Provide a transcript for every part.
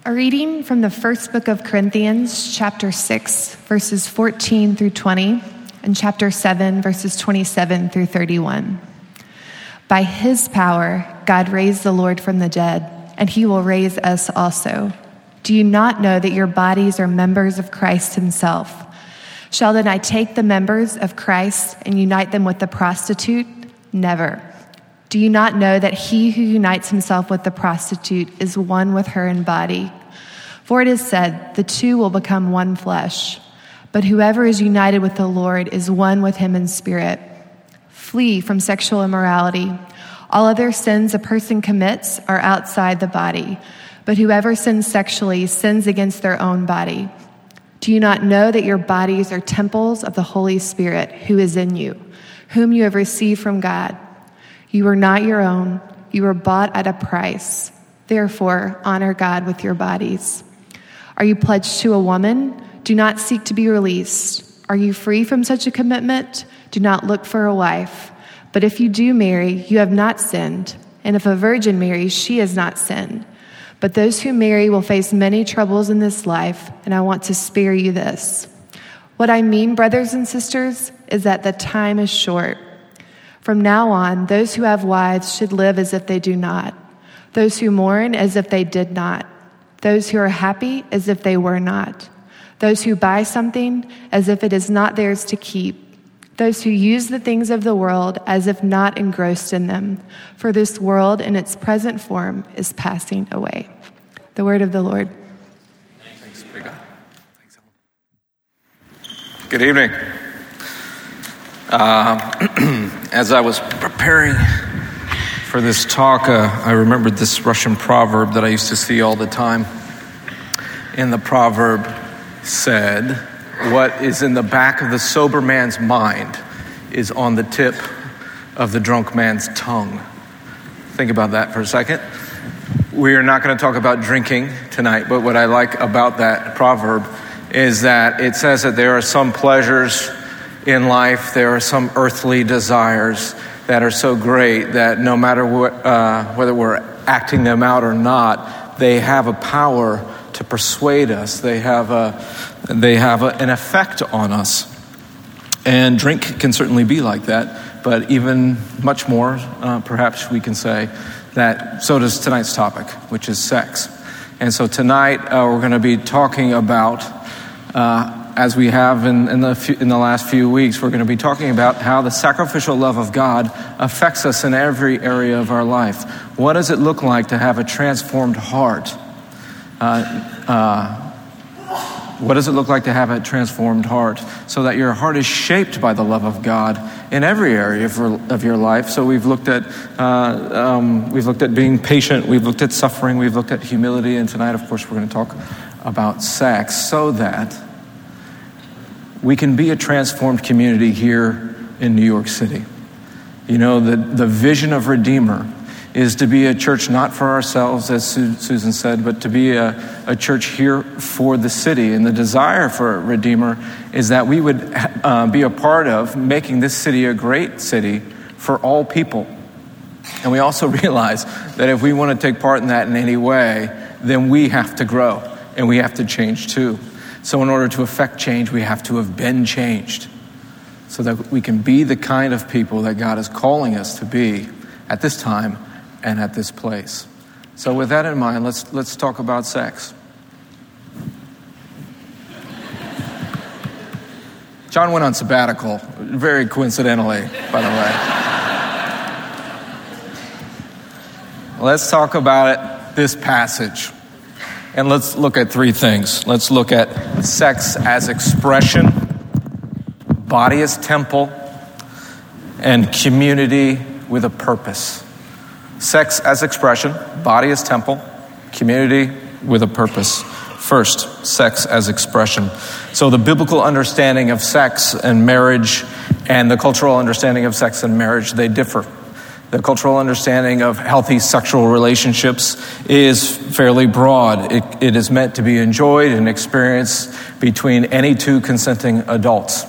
A reading from the first book of Corinthians, chapter 6, verses 14 through 20, and chapter 7, verses 27 through 31. By his power, God raised the Lord from the dead, and he will raise us also. Do you not know that your bodies are members of Christ himself? Shall then I take the members of Christ and unite them with the prostitute? Never. Do you not know that he who unites himself with the prostitute is one with her in body? For it is said, the two will become one flesh. But whoever is united with the Lord is one with him in spirit. Flee from sexual immorality. All other sins a person commits are outside the body, but whoever sins sexually sins against their own body. Do you not know that your bodies are temples of the Holy Spirit who is in you, whom you have received from God? You are not your own. You were bought at a price. Therefore, honor God with your bodies. Are you pledged to a woman? Do not seek to be released. Are you free from such a commitment? Do not look for a wife. But if you do marry, you have not sinned. And if a virgin marries, she has not sinned. But those who marry will face many troubles in this life, and I want to spare you this. What I mean, brothers and sisters, is that the time is short. From now on, those who have wives should live as if they do not. Those who mourn as if they did not. Those who are happy as if they were not. Those who buy something as if it is not theirs to keep. Those who use the things of the world as if not engrossed in them. For this world in its present form is passing away. The word of the Lord. Thanks, Briga. Good evening. As I was preparing for this talk, I remembered this Russian proverb that I used to see all the time. And the proverb said, "What is in the back of the sober man's mind is on the tip of the drunk man's tongue." Think about that for a second. We are not going to talk about drinking tonight, but what I like about that proverb is that it says that there are some pleasures in life, there are some earthly desires that are so great that no matter whether we're acting them out or not, they have a power to persuade us. They have an effect on us. And drink can certainly be like that, but even much more, perhaps we can say, that so does tonight's topic, which is sex. And so tonight we're going to be talking about, as we have in the last few weeks, we're going to be talking about how the sacrificial love of God affects us in every area of our life. What does it look like to have a transformed heart? What does it look like to have a transformed heart so that your heart is shaped by the love of God in every area of your life? So we've looked at being patient, we've looked at suffering, we've looked at humility, and tonight, of course, we're going to talk about sex so that we can be a transformed community here in New York City. You know, the vision of Redeemer is to be a church not for ourselves, as Susan said, but to be a church here for the city. And the desire for Redeemer is that we would be a part of making this city a great city for all people. And we also realize that if we want to take part in that in any way, then we have to grow and we have to change too. So in order to affect change, we have to have been changed so that we can be the kind of people that God is calling us to be at this time and at this place. So with that in mind, let's talk about sex. John went on sabbatical, very coincidentally, by the way. Let's talk about this passage. And let's look at three things. Let's look at sex as expression, body as temple, and community with a purpose. Sex as expression, body as temple, community with a purpose. First, sex as expression. So the biblical understanding of sex and marriage and the cultural understanding of sex and marriage, they differ. The cultural understanding of healthy sexual relationships is fairly broad. It is meant to be enjoyed and experienced between any two consenting adults.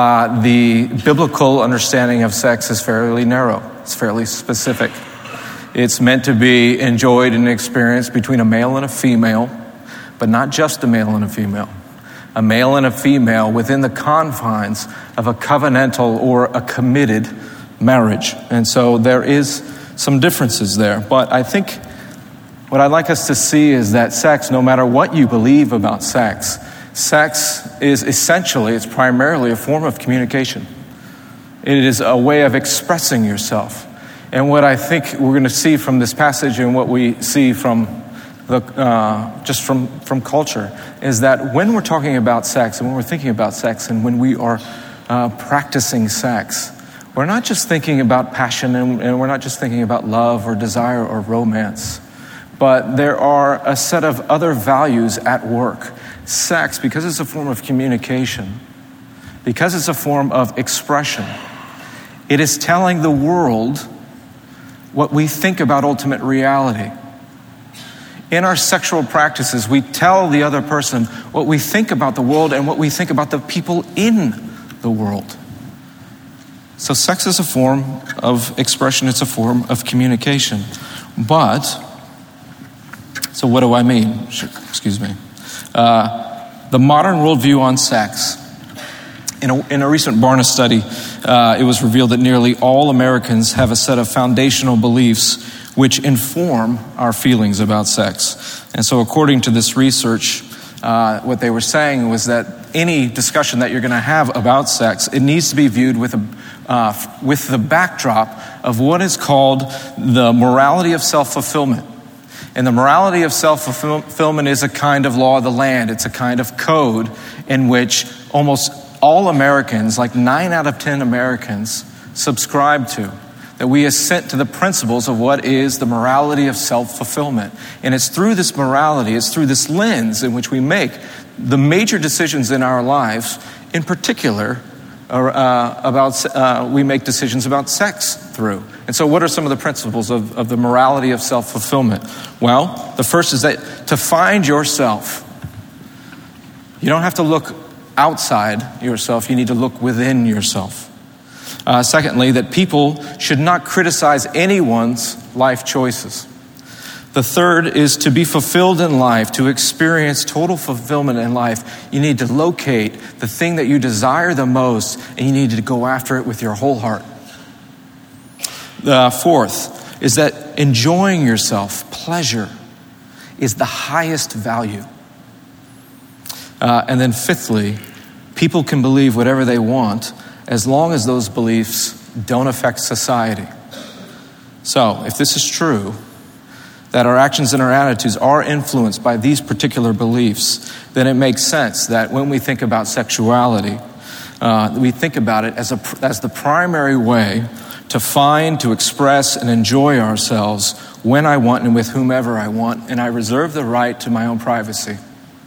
The biblical understanding of sex is fairly narrow. It's fairly specific. It's meant to be enjoyed and experienced between a male and a female, but not just a male and a female. A male and a female within the confines of a covenantal or a committed marriage. And so there is some differences there. But I think what I'd like us to see is that sex, no matter what you believe about sex, sex is essentially, it's primarily a form of communication. It is a way of expressing yourself. And what I think we're going to see from this passage and what we see from just from culture is that when we're talking about sex and when we're thinking about sex and when we are practicing sex, we're not just thinking about passion and we're not just thinking about love or desire or romance, but there are a set of other values at work. Sex, because it's a form of communication, because it's a form of expression, it is telling the world what we think about ultimate reality. In our sexual practices, we tell the other person what we think about the world and what we think about the people in the world. So sex is a form of expression, it's a form of communication. But, so what do I mean? Excuse me. The modern worldview on sex. In a recent Barna study, it was revealed that nearly all Americans have a set of foundational beliefs which inform our feelings about sex. And so according to this research, what they were saying was that any discussion that you're going to have about sex, it needs to be viewed with the backdrop of what is called the morality of self-fulfillment. And the morality of self-fulfillment is a kind of law of the land. It's a kind of code in which almost all Americans, like 9 out of 10 Americans, subscribe to. That we assent to the principles of what is the morality of self-fulfillment. And it's through this morality, it's through this lens in which we make the major decisions in our lives, in particular, we make decisions about sex through. And so what are some of the principles of the morality of self-fulfillment? Well, the first is that to find yourself, you don't have to look outside yourself, you need to look within yourself. Secondly, that people should not criticize anyone's life choices. The third is to be fulfilled in life, to experience total fulfillment in life. You need to locate the thing that you desire the most, and you need to go after it with your whole heart. The fourth is that enjoying yourself, pleasure, is the highest value. And then fifthly, people can believe whatever they want as long as those beliefs don't affect society. So, if this is true, that our actions and our attitudes are influenced by these particular beliefs, then it makes sense that when we think about sexuality, we think about it as the primary way to find, to express, and enjoy ourselves when I want and with whomever I want, and I reserve the right to my own privacy.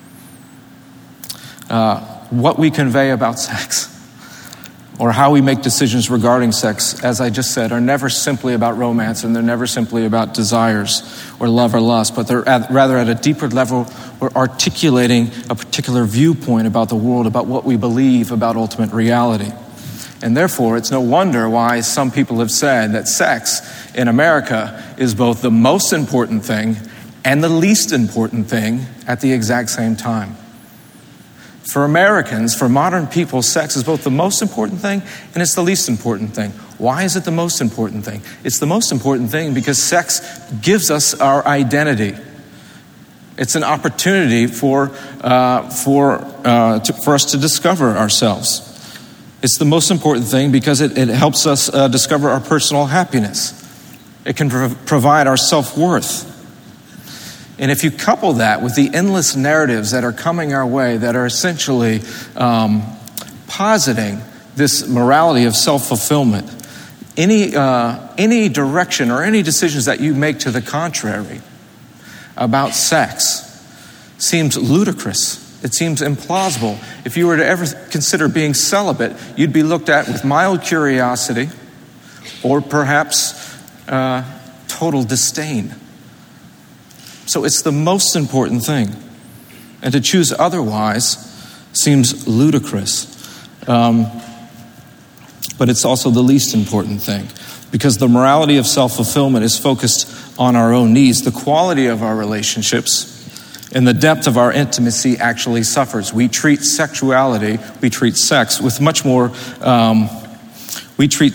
What we convey about sex, or how we make decisions regarding sex, as I just said, are never simply about romance, and they're never simply about desires or love or lust, but they're rather at a deeper level, we're articulating a particular viewpoint about the world, about what we believe about ultimate reality. And therefore, it's no wonder why some people have said that sex in America is both the most important thing and the least important thing at the exact same time. For Americans, for modern people, sex is both the most important thing and it's the least important thing. Why is it the most important thing? It's the most important thing because sex gives us our identity. It's an opportunity for us to discover ourselves. It's the most important thing because it helps us discover our personal happiness. It can provide our self-worth. And if you couple that with the endless narratives that are coming our way that are essentially positing this morality of self-fulfillment, any direction or any decisions that you make to the contrary about sex seems ludicrous. It seems implausible. If you were to ever consider being celibate, you'd be looked at with mild curiosity or perhaps total disdain. So it's the most important thing. And to choose otherwise seems ludicrous. But it's also the least important thing. because the morality of self-fulfillment is focused on our own needs. The quality of our relationships and the depth of our intimacy actually suffers. We treat sex with much more, we treat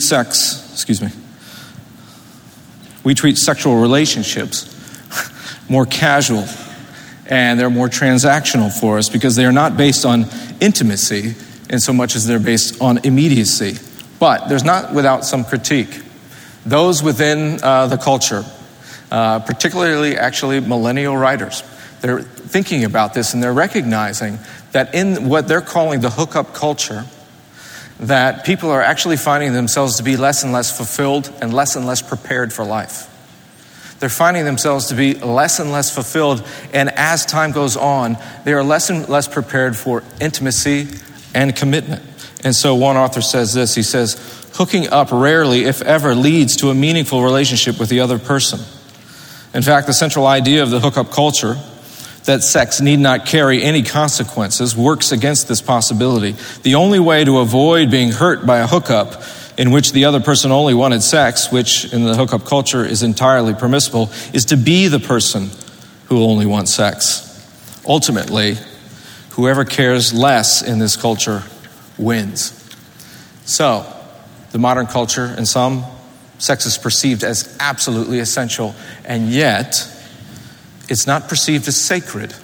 sexual relationships more casual, and they're more transactional for us because they are not based on intimacy in so much as they're based on immediacy. But there's not without some critique. Those within the culture, particularly actually millennial writers, they're thinking about this and they're recognizing that in what they're calling the hookup culture, that people are actually finding themselves to be less and less fulfilled and less prepared for life. They're finding themselves to be less and less fulfilled, and as time goes on, they are less and less prepared for intimacy and commitment. And so one author says this, he says, hooking up rarely, if ever, leads to a meaningful relationship with the other person. In fact, the central idea of the hookup culture, that sex need not carry any consequences, works against this possibility. The only way to avoid being hurt by a hookup in which the other person only wanted sex, which in the hookup culture is entirely permissible, is to be the person who only wants sex. Ultimately, whoever cares less in this culture wins. So, the modern culture, in some, sex is perceived as absolutely essential, and yet it's not perceived as sacred.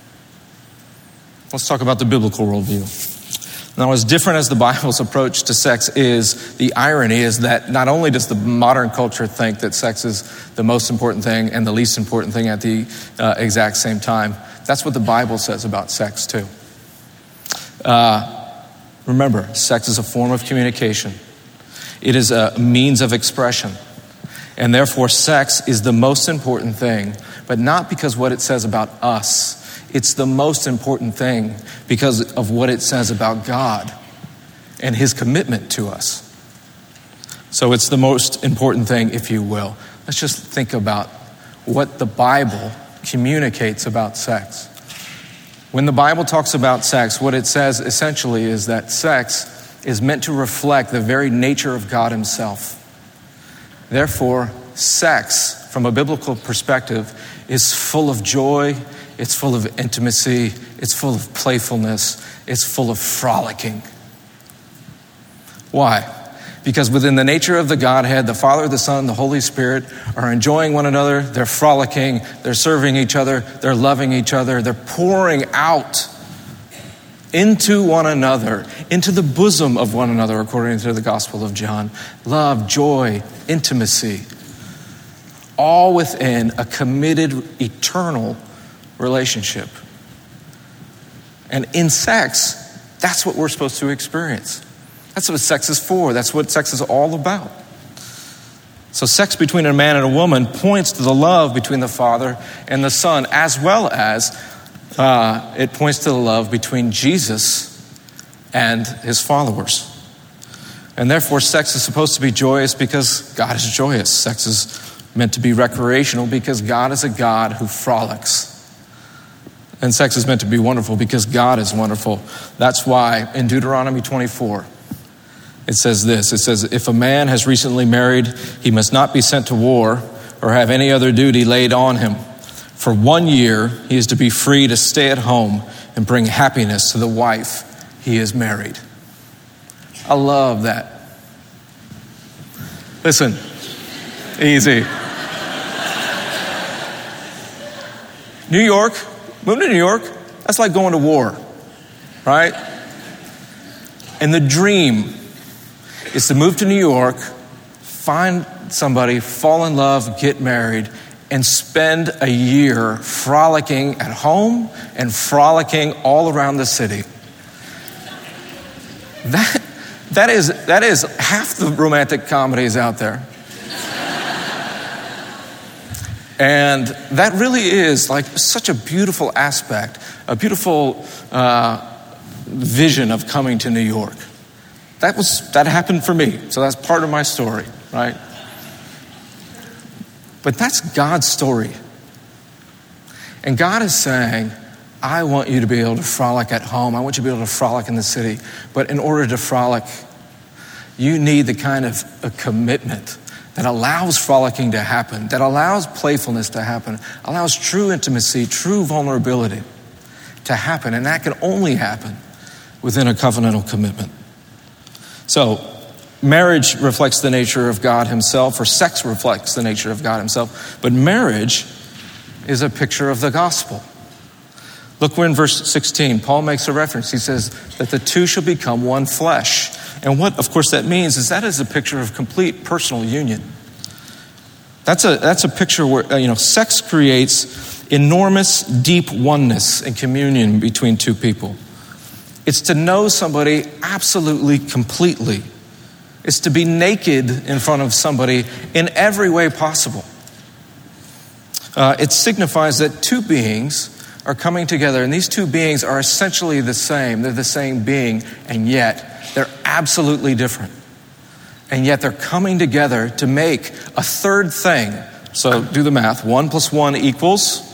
Let's talk about the biblical worldview. Now, as different as the Bible's approach to sex is, the irony is that not only does the modern culture think that sex is the most important thing and the least important thing at the exact same time, that's what the Bible says about sex too. Remember, sex is a form of communication. It is a means of expression. And therefore, sex is the most important thing, but not because what it says about us. It's the most important thing because of what it says about God and his commitment to us. So it's the most important thing, if you will. Let's just think about what the Bible communicates about sex. When the Bible talks about sex, what it says essentially is that sex is meant to reflect the very nature of God himself. Therefore, sex, from a biblical perspective, is full of joy, it's full of intimacy, it's full of playfulness, it's full of frolicking. Why? Because within the nature of the Godhead, the Father, the Son, the Holy Spirit are enjoying one another, they're frolicking, they're serving each other, they're loving each other, they're pouring out into one another, into the bosom of one another, according to the Gospel of John. Love, joy, intimacy, all within a committed, eternal relationship. And in sex, that's what we're supposed to experience. That's what sex is for. That's what sex is all about. So sex between a man and a woman points to the love between the Father and the Son, as well as it points to the love between Jesus and his followers. And therefore, sex is supposed to be joyous because God is joyous. Sex is meant to be recreational because God is a God who frolics. And sex is meant to be wonderful because God is wonderful. That's why in Deuteronomy 24, it says this. It says, if a man has recently married, he must not be sent to war or have any other duty laid on him. For 1 year, he is to be free to stay at home and bring happiness to the wife he has married. I love that. Listen, easy. New York, moving to New York, that's like going to war, right? And the dream is to move to New York, find somebody, fall in love, get married, and spend a year frolicking at home and frolicking all around the city. That is half the romantic comedies out there. And that really is like such a beautiful aspect, a beautiful vision of coming to New York. That happened for me, so that's part of my story, right? But that's God's story. And God is saying, I want you to be able to frolic at home. I want you to be able to frolic in the city. But in order to frolic, you need the kind of a commitment that allows frolicking to happen, that allows playfulness to happen, allows true intimacy, true vulnerability to happen. And that can only happen within a covenantal commitment. So, marriage reflects the nature of God himself, or sex reflects the nature of God himself. But marriage is a picture of the gospel. Look, we're in verse 16. Paul makes a reference. He says that the two shall become one flesh. And what, of course, that means is that is a picture of complete personal union. That's a picture where, sex creates enormous, deep oneness and communion between two people. It's to know somebody absolutely, completely. It's to be naked in front of somebody in every way possible. It signifies that two beings are coming together, and these two beings are essentially the same. They're the same being, and yet they're absolutely different. And yet they're coming together to make a third thing. So do the math. 1 + 1 equals,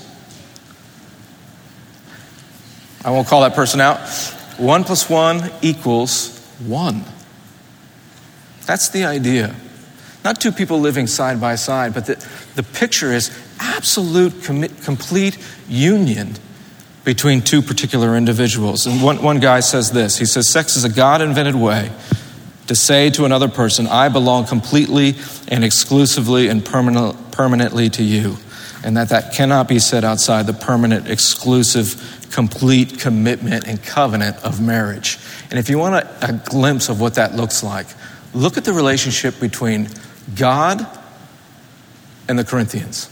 I won't call that person out. 1 + 1 equals 1. That's the idea. Not two people living side by side, but the picture is absolute, complete union between two particular individuals. And one guy says this. He says, sex is a God-invented way to say to another person, I belong completely and exclusively and permanently to you. And that cannot be said outside the permanent, exclusive, complete commitment and covenant of marriage. And if you want a glimpse of what that looks like, look at the relationship between God and the Corinthians.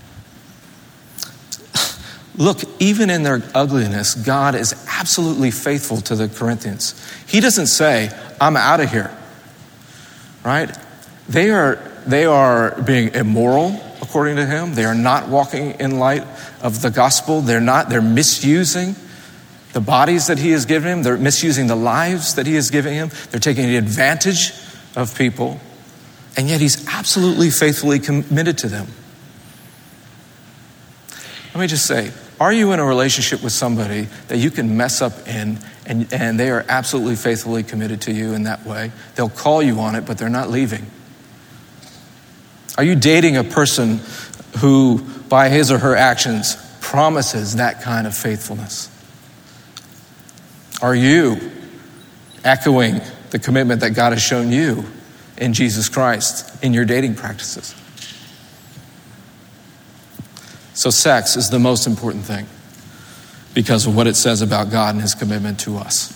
Look, even in their ugliness, God is absolutely faithful to the Corinthians. He doesn't say, I'm out of here, right? They are being immoral, according to him. They are not walking in light of the gospel. They're misusing the bodies that he has given him. They're misusing the lives that he has given him. They're taking advantage of people. And yet he's absolutely faithfully committed to them. Let me just say, are you in a relationship with somebody that you can mess up in and they are absolutely faithfully committed to you in that way? They'll call you on it, but they're not leaving. Are you dating a person who, by his or her actions, promises that kind of faithfulness? Are you echoing the commitment that God has shown you in Jesus Christ in your dating practices? So sex is the most important thing because of what it says about God and his commitment to us.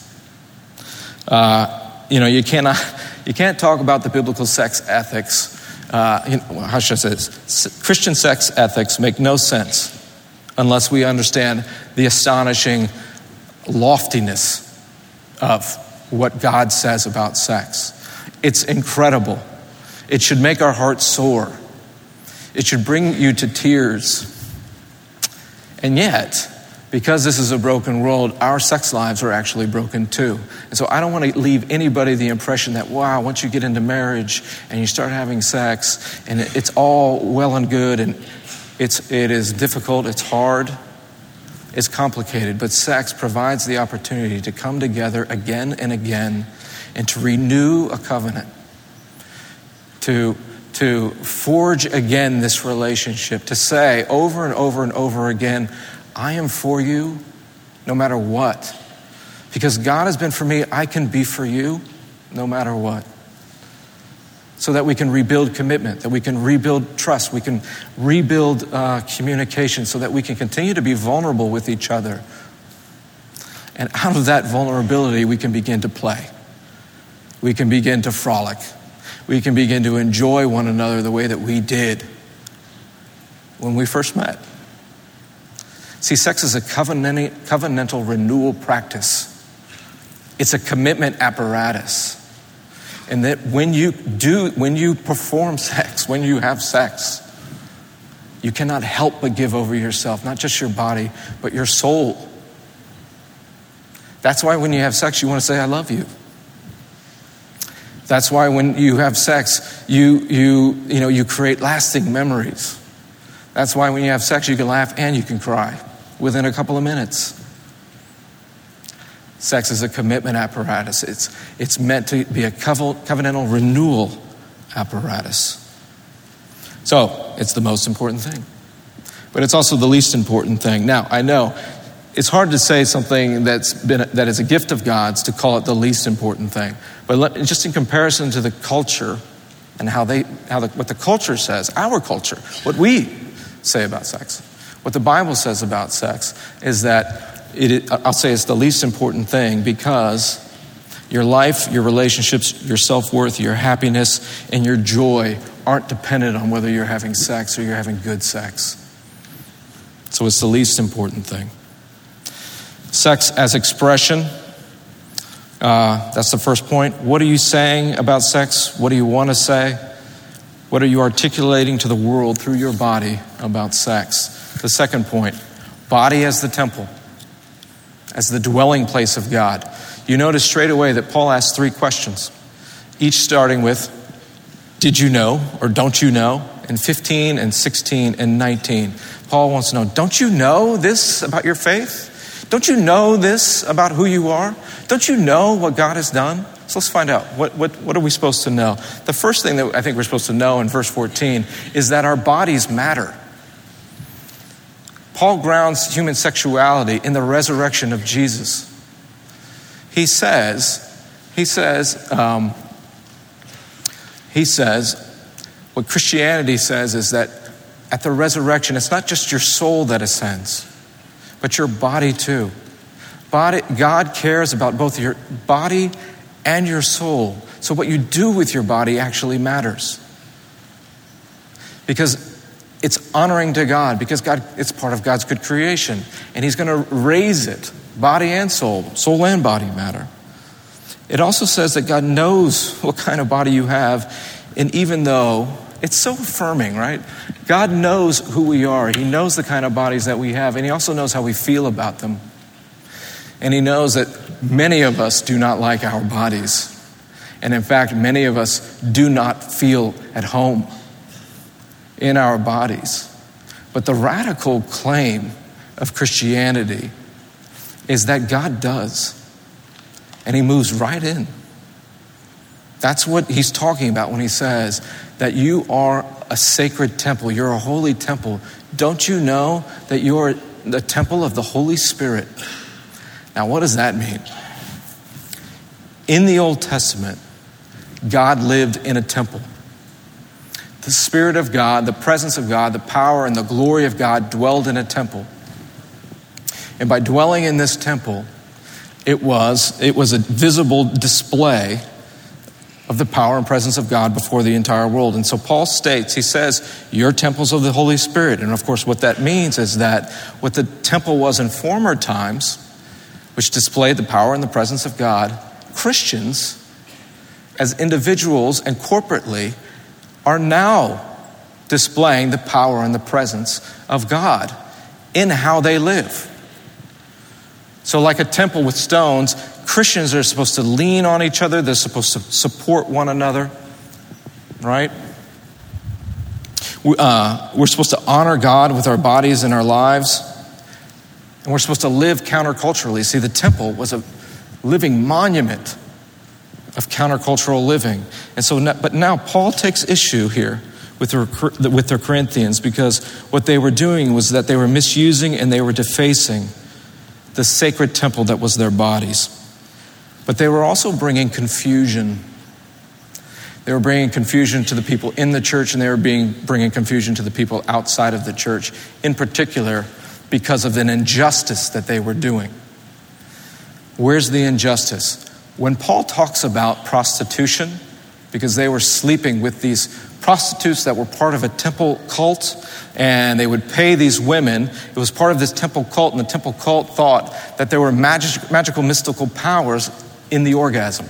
You can't talk about the biblical sex ethics. How should I say this? Christian sex ethics make no sense unless we understand the astonishing loftiness of what God says about sex. It's incredible. It should make our hearts soar. It should bring you to tears. And yet, because this is a broken world, our sex lives are actually broken too. And so I don't want to leave anybody the impression that, wow, once you get into marriage and you start having sex and it's all well and good and it is difficult, it's hard, it's complicated, but sex provides the opportunity to come together again and again and to renew a covenant, to forge again this relationship, to say over and over and over again, I am for you no matter what. Because God has been for me, I can be for you no matter what. So that we can rebuild commitment, that we can rebuild trust, we can rebuild communication, so that we can continue to be vulnerable with each other. And out of that vulnerability, we can begin to play. We can begin to frolic. We can begin to enjoy one another the way that we did when we first met. See, sex is a covenantal renewal practice. It's a commitment apparatus. And that when you perform sex, when you have sex, you cannot help but give over yourself, not just your body, but your soul. That's why when you have sex, you want to say, I love you. That's why when you have sex, you create lasting memories. That's why when you have sex, you can laugh and you can cry within a couple of minutes. Sex is a commitment apparatus. It's meant to be a covenantal renewal apparatus. So it's the most important thing. But it's also the least important thing. Now, I know it's hard to say something that is a gift of God's to call it the least important thing. But just in comparison to the culture and what the culture says, our culture, what we say about sex, what the Bible says about sex is that I'll say it's the least important thing because your life, your relationships, your self-worth, your happiness, and your joy aren't dependent on whether you're having sex or you're having good sex. So it's the least important thing. Sex as expression. That's the first point. What are you saying about sex? What do you want to say? What are you articulating to the world through your body about sex? The second point, body as the temple, as the dwelling place of God. You notice straight away that Paul asks 3 questions, each starting with, did you know or don't you know? In 15 and 16 and 19, Paul wants to know, don't you know this about your faith? Don't you know this about who you are? Don't you know what God has done? So let's find out. What are we supposed to know? The first thing that I think we're supposed to know in verse 14 is that our bodies matter. Paul grounds human sexuality in the resurrection of Jesus. He says, what Christianity says is that at the resurrection, it's not just your soul that ascends, but your body too. God cares about both your body and your soul. So what you do with your body actually matters. Because it's honoring to God, because it's part of God's good creation. And he's going to raise it, body and soul and body matter. It also says that God knows what kind of body you have. And even though it's so affirming, right? God knows who we are. He knows the kind of bodies that we have. And he also knows how we feel about them. And he knows that many of us do not like our bodies. And in fact, many of us do not feel at home in our bodies. But the radical claim of Christianity is that God does. And he moves right in. That's what he's talking about when he says that you are a sacred temple. You're a holy temple. Don't you know that you're the temple of the Holy Spirit? Now, what does that mean? In the Old Testament, God lived in a temple. The Spirit of God, the presence of God, the power and the glory of God dwelled in a temple. And by dwelling in this temple, it was a visible display of the power and presence of God before the entire world. And so Paul states, he says, you're temples of the Holy Spirit. And of course, what that means is that what the temple was in former times, which displayed the power and the presence of God, Christians, as individuals and corporately, are now displaying the power and the presence of God in how they live. So like a temple with stones, Christians are supposed to lean on each other. They're supposed to support one another, right? We're supposed to honor God with our bodies and our lives. And we're supposed to live counterculturally. See, the temple was a living monument of countercultural living. And so, but now Paul takes issue here with the Corinthians, because what they were doing was that they were misusing and they were defacing the sacred temple that was their bodies. But they were also bringing confusion. They were bringing confusion to the people in the church, and they were bringing confusion to the people outside of the church, in particular because of an injustice that they were doing. Where's the injustice? When Paul talks about prostitution, because they were sleeping with these prostitutes that were part of a temple cult, and they would pay these women. It was part of this temple cult, and the temple cult thought that there were magical, mystical powers in the orgasm.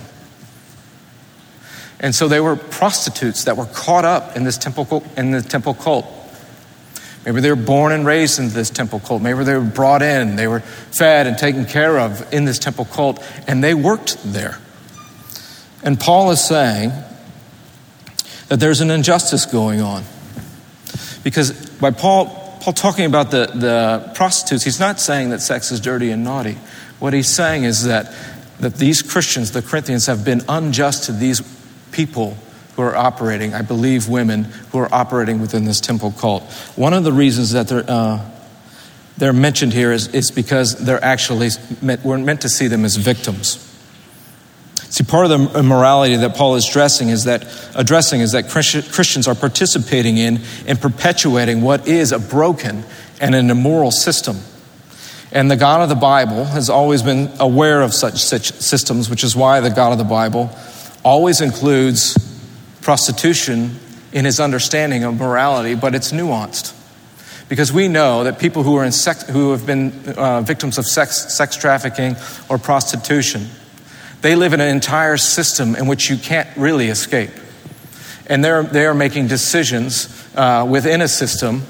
And so they were prostitutes that were caught up in this temple cult. Maybe they were born and raised into this temple cult. Maybe they were brought in, they were fed and taken care of in this temple cult, and they worked there. And Paul is saying that there's an injustice going on. Because by Paul talking about the prostitutes, he's not saying that sex is dirty and naughty. What he's saying is that these Christians, the Corinthians, have been unjust to these people who who are operating, I believe women, who are operating within this temple cult. One of the reasons that they're mentioned here is because they're actually, we're meant to see them as victims. See, part of the immorality that Paul is addressing is that Christians are participating in and perpetuating what is a broken and an immoral system. And the God of the Bible has always been aware of such systems, which is why the God of the Bible always includes prostitution in his understanding of morality, but it's nuanced. Because we know that people who have been victims of sex trafficking or prostitution, they live in an entire system in which you can't really escape. And they are making decisions within a system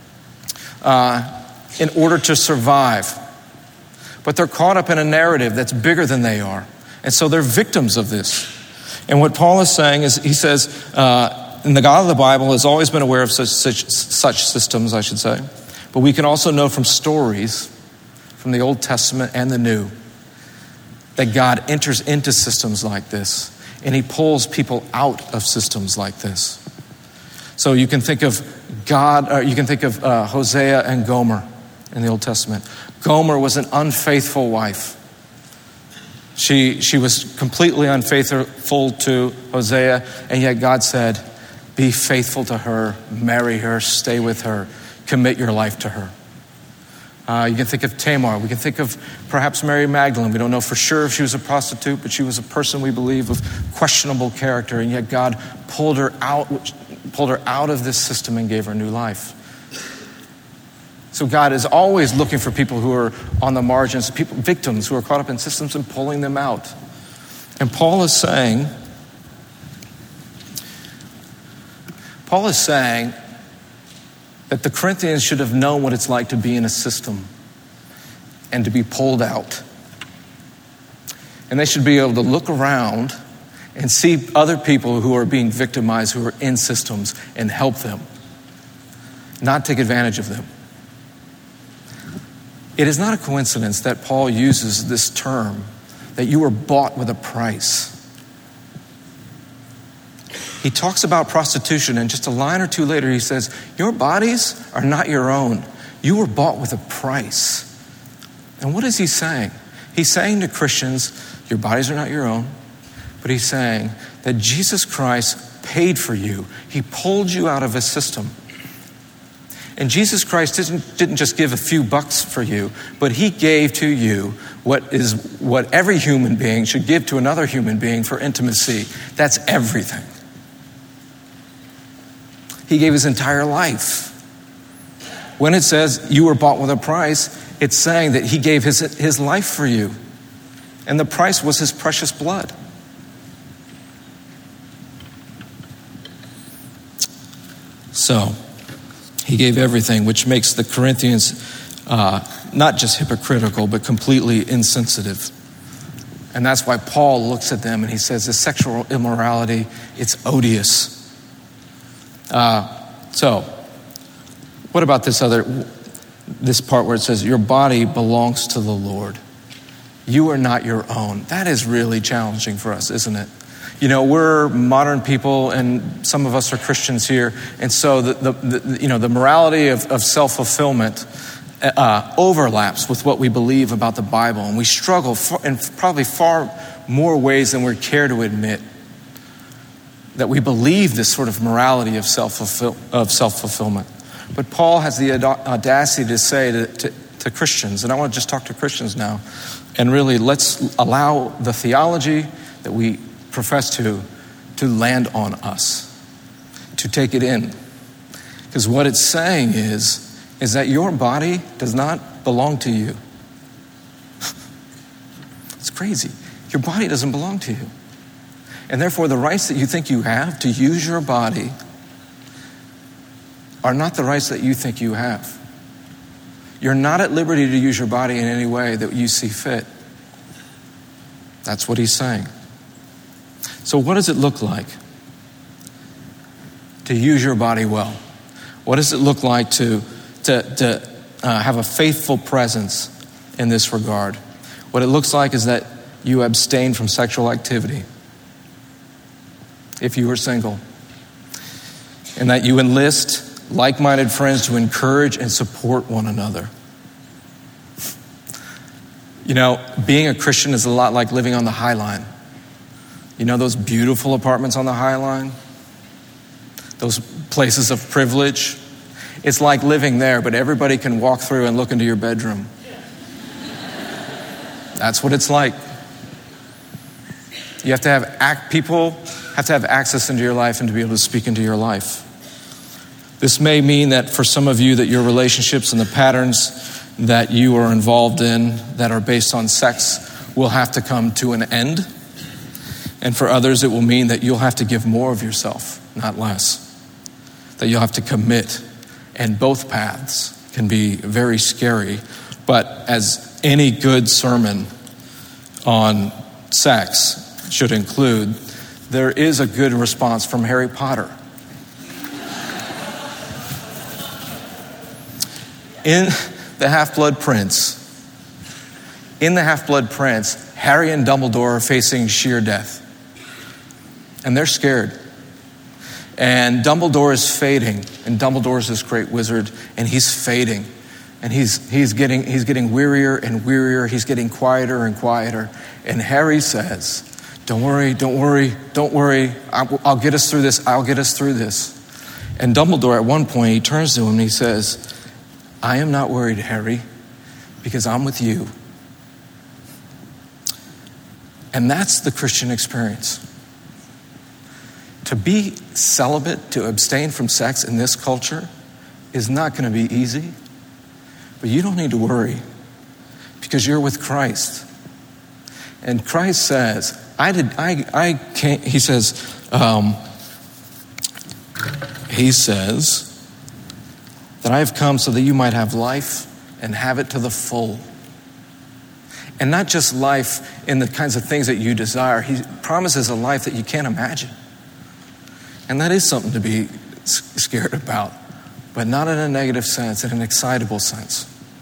in order to survive. But they're caught up in a narrative that's bigger than they are. And so they're victims of this. And what Paul is saying is, he says, and the God of the Bible has always been aware of such systems, I should say. But we can also know from stories from the Old Testament and the New that God enters into systems like this, and he pulls people out of systems like this. So you can think of Hosea and Gomer in the Old Testament. Gomer was an unfaithful wife. She was completely unfaithful to Hosea, and yet God said, be faithful to her, marry her, stay with her, commit your life to her. You can think of Tamar. We can think of perhaps Mary Magdalene. We don't know for sure if she was a prostitute, but she was a person we believe of questionable character, and yet God pulled her out of this system and gave her new life. So God is always looking for people who are on the margins, victims who are caught up in systems, and pulling them out. And Paul is saying that the Corinthians should have known what it's like to be in a system and to be pulled out. And they should be able to look around and see other people who are being victimized, who are in systems, and help them, not take advantage of them. It is not a coincidence that Paul uses this term, that you were bought with a price. He talks about prostitution, and just a line or two later he says, your bodies are not your own. You were bought with a price. And what is he saying? He's saying to Christians, your bodies are not your own, but he's saying that Jesus Christ paid for you. He pulled you out of a system. And Jesus Christ didn't just give a few bucks for you, but he gave to you what every human being should give to another human being for intimacy. That's everything. He gave his entire life. When it says you were bought with a price, it's saying that he gave his life for you. And the price was his precious blood. So, he gave everything, which makes the Corinthians not just hypocritical, but completely insensitive. And that's why Paul looks at them and he says, this sexual immorality, it's odious. So, what about this part where it says, your body belongs to the Lord. You are not your own. That is really challenging for us, isn't it? You know, we're modern people, and some of us are Christians here, and so the morality of self-fulfillment overlaps with what we believe about the Bible, and we struggle in probably far more ways than we care to admit that we believe this sort of morality of self-fulfillment. But Paul has the audacity to say to Christians, and I want to just talk to Christians now, and really let's allow the theology that we profess to land on us, to take it in. Because what it's saying is that your body does not belong to you. It's crazy. Your body doesn't belong to you. And therefore, the rights that you think you have to use your body are not the rights that you think you have. You're not at liberty to use your body in any way that you see fit. That's what he's saying. So what does it look like to use your body well? What does it look like to have a faithful presence in this regard? What it looks like is that you abstain from sexual activity. if you are single, and that you enlist like-minded friends to encourage and support one another. You know, being a Christian is a lot like living on the High Line. You know those beautiful apartments on the High Line? Those places of privilege? It's like living there, but everybody can walk through and look into your bedroom. That's what it's like. You have to have people have to have access into your life and to be able to speak into your life. This may mean that for some of you that your relationships and the patterns that you are involved in that are based on sex will have to come to an end. And for others, it will mean that you'll have to give more of yourself, not less. That you'll have to commit. And both paths can be very scary. But as any good sermon on sex should include, there is a good response from Harry Potter. In the Half-Blood Prince, Harry and Dumbledore are facing sheer death. And they're scared. And Dumbledore is fading. And Dumbledore is this great wizard, and he's fading. And he's getting wearier and wearier. He's getting quieter and quieter. And Harry says, don't worry. I'll get us through this. And Dumbledore, at one point, he turns to him and he says, I am not worried, Harry, because I'm with you. And that's the Christian experience. To be celibate, to abstain from sex in this culture is not going to be easy. But you don't need to worry because you're with Christ. And Christ says, he says that I have come so that you might have life and have it to the full. And not just life in the kinds of things that you desire. He promises a life that you can't imagine. And that is something to be scared about, but not in a negative sense, in an excitable sense.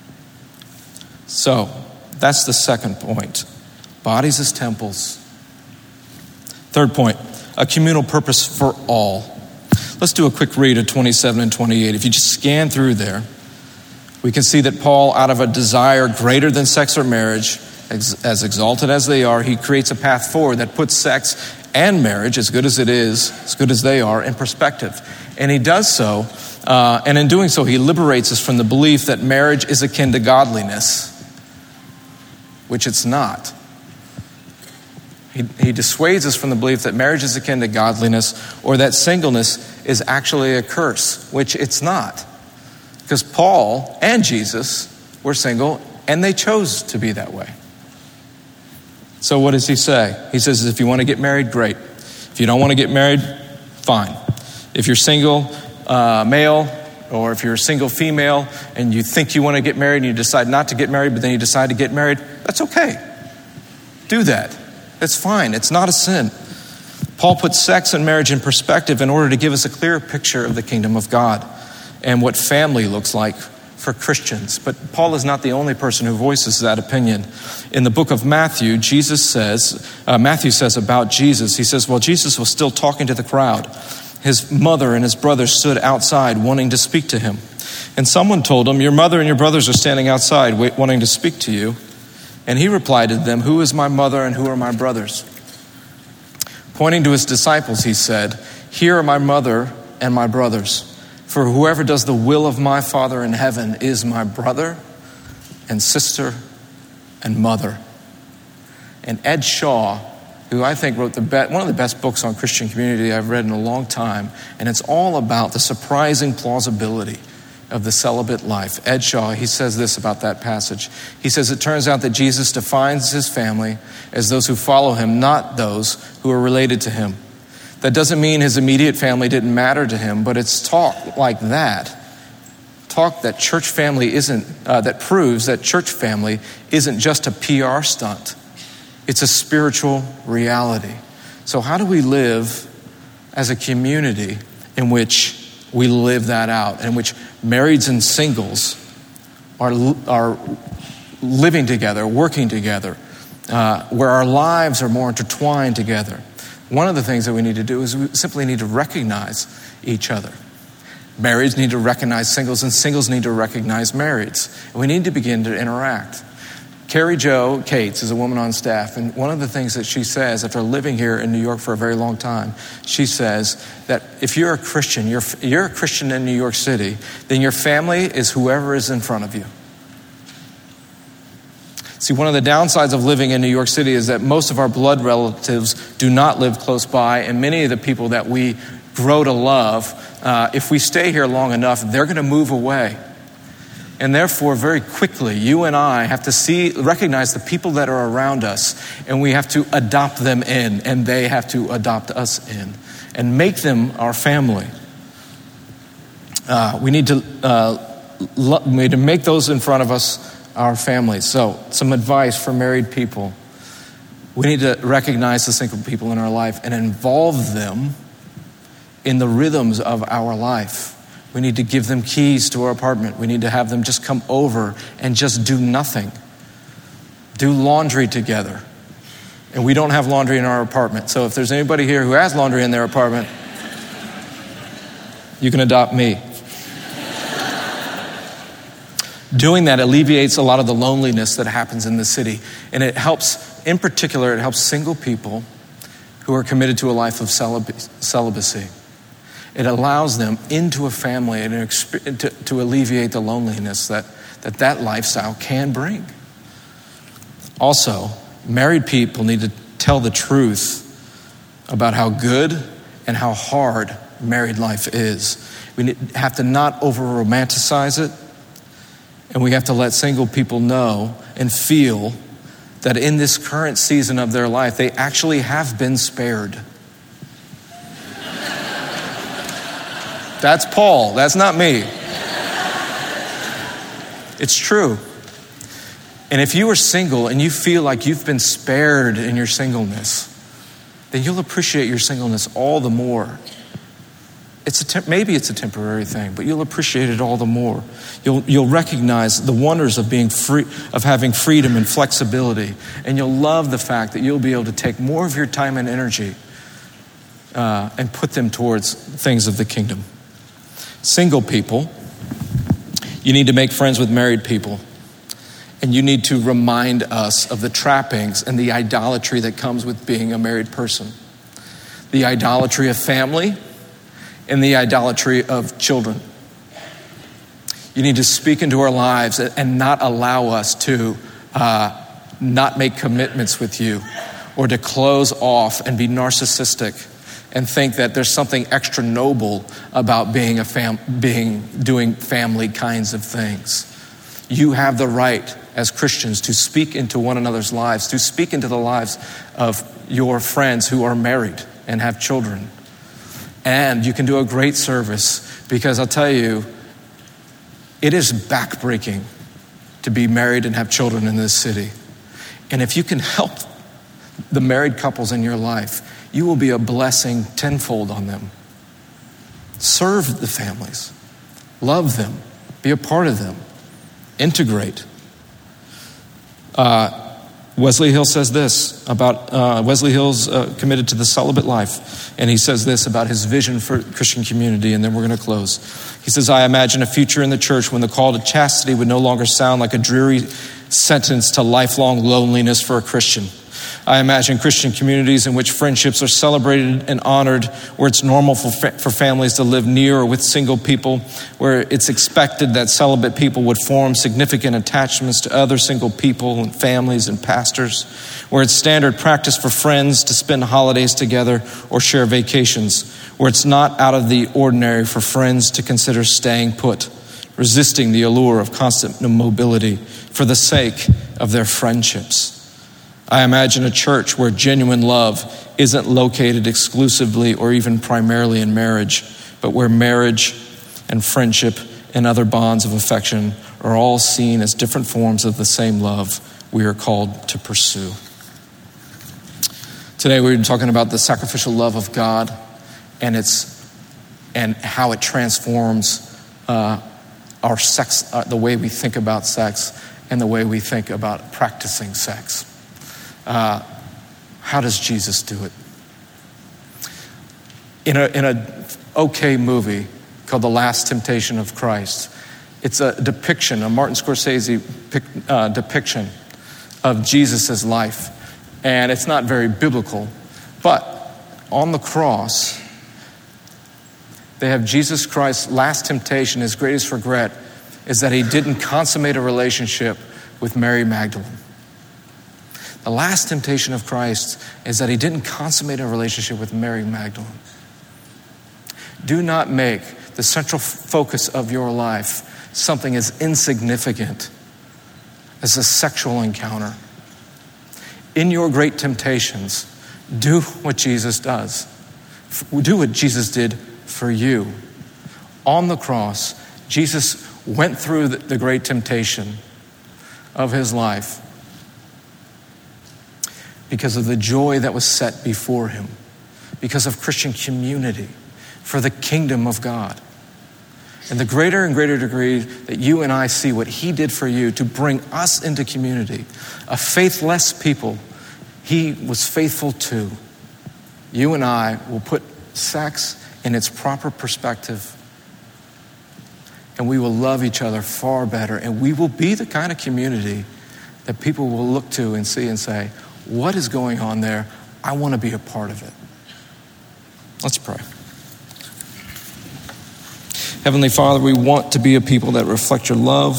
So, that's the second point. Bodies as temples. Third point, a communal purpose for all. Let's do a quick read of 27 and 28. If you just scan through there, we can see that Paul, out of a desire greater than sex or marriage, as exalted as they are, he creates a path forward that puts sex and marriage, as good as it is, as good as they are, in perspective. And he does so, and in doing so, he liberates us from the belief that marriage is akin to godliness, which it's not. He dissuades us from the belief that marriage is akin to godliness or that singleness is actually a curse, which it's not. Because Paul and Jesus were single and they chose to be that way. So what does he say? He says, if you want to get married, great. If you don't want to get married, fine. If you're single male or if you're a single female and you think you want to get married and you decide not to get married, but then you decide to get married, that's okay. Do that. It's fine. It's not a sin. Paul puts sex and marriage in perspective in order to give us a clear picture of the kingdom of God and what family looks like for Christians. But Paul is not the only person who voices that opinion. In the book of Matthew, Matthew says about Jesus, he says, while Jesus was still talking to the crowd, his mother and his brothers stood outside wanting to speak to him. And someone told him, your mother and your brothers are standing outside wanting to speak to you. And he replied to them, who is my mother and who are my brothers? Pointing to his disciples, he said, here are my mother and my brothers. For whoever does the will of my Father in heaven is my brother and sister and mother. And Ed Shaw, who I think wrote one of the best books on Christian community I've read in a long time, and it's all about the surprising plausibility of the celibate life. Ed Shaw, he says this about that passage. He says, it turns out that Jesus defines his family as those who follow him, not those who are related to him. That doesn't mean his immediate family didn't matter to him, but it's talk like that. Talk that church family that proves that church family isn't just a PR stunt. It's a spiritual reality. So how do we live as a community in which we live that out, in which marrieds and singles are living together, working together, where our lives are more intertwined together, One of the things that we need to do is we simply need to recognize each other. Marrieds need to recognize singles, and singles need to recognize marrieds. And we need to begin to interact. Carrie Jo Cates is a woman on staff, and one of the things that she says after living here in New York for a very long time, she says that if you're a Christian, you're a Christian in New York City, then your family is whoever is in front of you. See, one of the downsides of living in New York City is that most of our blood relatives do not live close by, and many of the people that we grow to love, if we stay here long enough, they're going to move away. And therefore, very quickly, you and I have to recognize the people that are around us, and we have to adopt them in, and they have to adopt us in, and make them our family. We need to make those in front of us our families. So, some advice for married people. We need to recognize the single people in our life and involve them in the rhythms of our life. We need to give them keys to our apartment. We need to have them just come over and just do nothing. Do laundry together. And we don't have laundry in our apartment. So if there's anybody here who has laundry in their apartment, you can adopt me. Doing that alleviates a lot of the loneliness that happens in the city. And it helps, in particular, it helps single people who are committed to a life of celibacy. It allows them into a family and to alleviate the loneliness that lifestyle can bring. Also, married people need to tell the truth about how good and how hard married life is. We have to not over-romanticize it, and we have to let single people know and feel that in this current season of their life, they actually have been spared. That's Paul. That's not me. It's true. And if you are single and you feel like you've been spared in your singleness, then you'll appreciate your singleness all the more. Maybe it's a temporary thing, but you'll appreciate it all the more. You'll recognize the wonders of being free, of having freedom and flexibility, and you'll love the fact that you'll be able to take more of your time and energy and put them towards things of the kingdom. Single people, you need to make friends with married people. And you need to remind us of the trappings and the idolatry that comes with being a married person. The idolatry of family and the idolatry of children. You need to speak into our lives and not allow us to not make commitments with you or to close off and be narcissistic and think that there's something extra noble about doing family kinds of things. You have the right as Christians to speak into one another's lives, to speak into the lives of your friends who are married and have children. And you can do a great service because I'll tell you, it is backbreaking to be married and have children in this city. And if you can help the married couples in your life, you will be a blessing tenfold on them. Serve the families. Love them. Be a part of them. Integrate. Wesley Hill says this about, Wesley Hill's committed to the celibate life. And he says this about his vision for Christian community, and then we're going to close. He says, I imagine a future in the church when the call to chastity would no longer sound like a dreary sentence to lifelong loneliness for a Christian. I imagine Christian communities in which friendships are celebrated and honored, where it's normal for families to live near or with single people, where it's expected that celibate people would form significant attachments to other single people and families and pastors, where it's standard practice for friends to spend holidays together or share vacations, where it's not out of the ordinary for friends to consider staying put, resisting the allure of constant mobility for the sake of their friendships. I imagine a church where genuine love isn't located exclusively or even primarily in marriage, but where marriage and friendship and other bonds of affection are all seen as different forms of the same love we are called to pursue. Today we're talking about the sacrificial love of God and how it transforms our sex, the way we think about sex and the way we think about practicing sex. How does Jesus do it? in a okay movie called The Last Temptation of Christ. It's a depiction, a Martin Scorsese depiction of Jesus' life. And it's not very biblical. But on the cross, they have Jesus Christ's last temptation. His greatest regret is that he didn't consummate a relationship with Mary Magdalene. The last temptation of Christ is that he didn't consummate a relationship with Mary Magdalene. Do not make the central focus of your life something as insignificant as a sexual encounter. In your great temptations, do what Jesus does. Do what Jesus did for you. On the cross, Jesus went through the great temptation of his life because of the joy that was set before him, because of Christian community, for the kingdom of God. And the greater and greater degree that you and I see what he did for you to bring us into community, a faithless people, he was faithful to. You and I will put sex in its proper perspective, and we will love each other far better, and we will be the kind of community that people will look to and see and say, what is going on there? I want to be a part of it. Let's pray. Heavenly Father, we want to be a people that reflect your love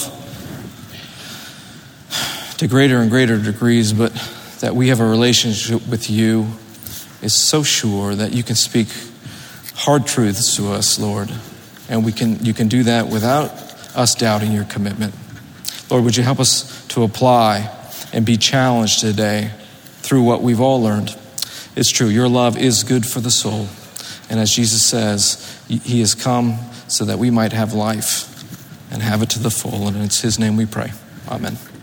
to greater and greater degrees, but that we have a relationship with you is so sure that you can speak hard truths to us, Lord. And you can do that without us doubting your commitment. Lord, would you help us to apply and be challenged today through what we've all learned. It's true, your love is good for the soul. And as Jesus says, he has come so that we might have life and have it to the full. And it's his name we pray. Amen.